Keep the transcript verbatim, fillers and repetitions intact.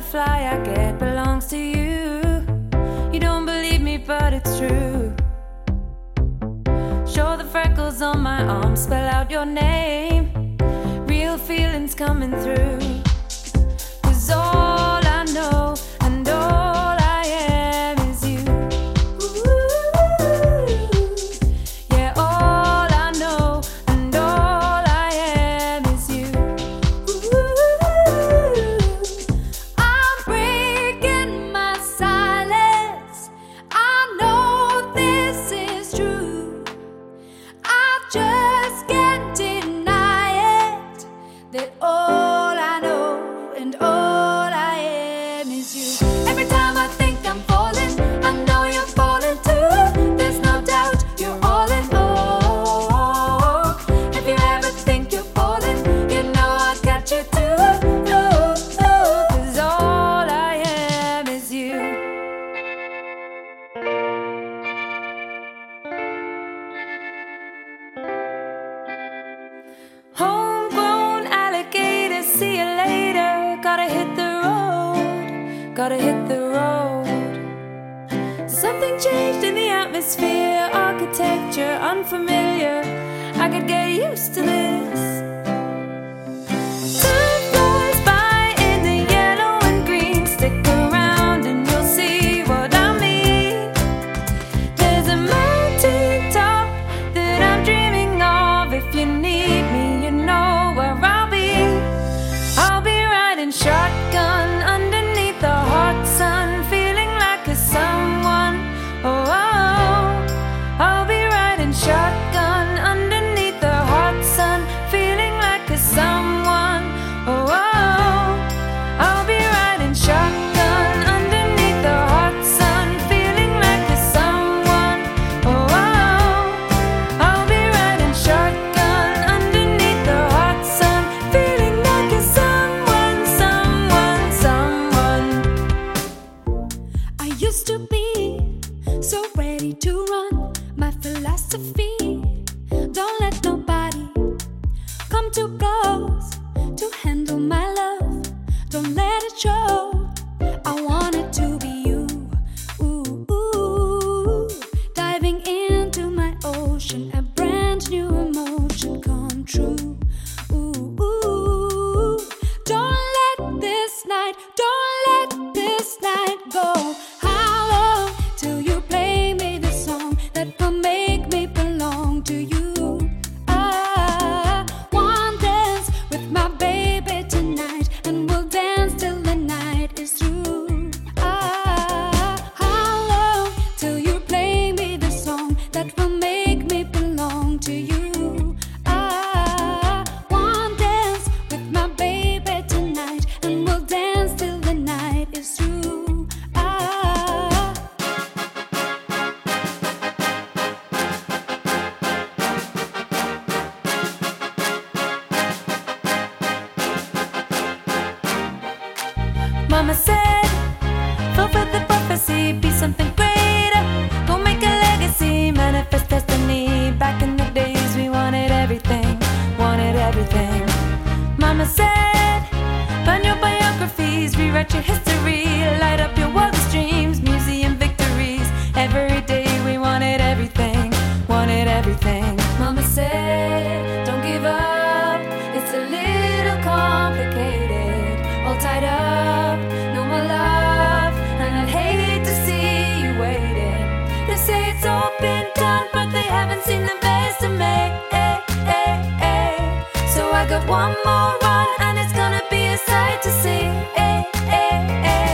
butterfly I get belongs to you. You don't believe me, but it's true. Show the freckles on my arm, spell out your name. Real feelings coming through. 'Cause all I know and all I am is you. Yeah, all I know and all I am is you. I'm breaking my silence. I know this is true. I just can't deny it, that all I know and all I am is you. Every time I think I'm falling, I know you're falling too. There's no doubt you're all in all. If you ever think you're falling, you know I'll catch you too. Oh, oh, 'cause all I am is you. Homegrown alligator, see you later. Gotta hit the road, gotta hit the road. Something changed in the atmosphere, architecture unfamiliar. I could get used to this. Time flies by in the yellow and green. Stick around and you'll see what I mean. There's a mountain top that I'm dreaming of. If you need me, you know where I'll be. I'll be riding shotgun underneath the hot sun, feeling like a someone. Oh, oh. I'll be riding shotgun underneath the hot sun, feeling like a someone. Oh, oh. I'll be riding shotgun underneath the hot sun, feeling like a someone. Oh, oh. I'll be riding shotgun underneath the hot sun, feeling like a someone, someone, someone. I used to be so ready to run. My philosophy: don't let nobody come too close to handle my love. Don't let it show. I want it to be you. Ooh, ooh. Diving into my ocean, a brand new emotion come true. Ooh, ooh. Don't let this night, don't let this night go. How long till you play me the song that will make me belong to you? I want dance with my baby tonight, and we'll dance till the night is through. Ah, how long till you play me the song that will make me belong to you? I want dance with my baby tonight, and we'll dance till the night is through. Ah. Mama said, fulfill the prophecy, be something greater. Go make a legacy, manifest destiny. Back in the days we wanted everything, wanted everything. Mama said, burn your biographies, rewrite your history, light up your wildest dreams, museum victories. Every day we wanted everything, wanted everything. Mama said, don't give up, it's a little complicated. All tied up, no more love, and I'd hate to see you waiting. They say it's all been done, but they haven't seen the best of me. Eh, eh, eh. So I got one more run, and it's gonna be a sight to see. Eh, eh, eh.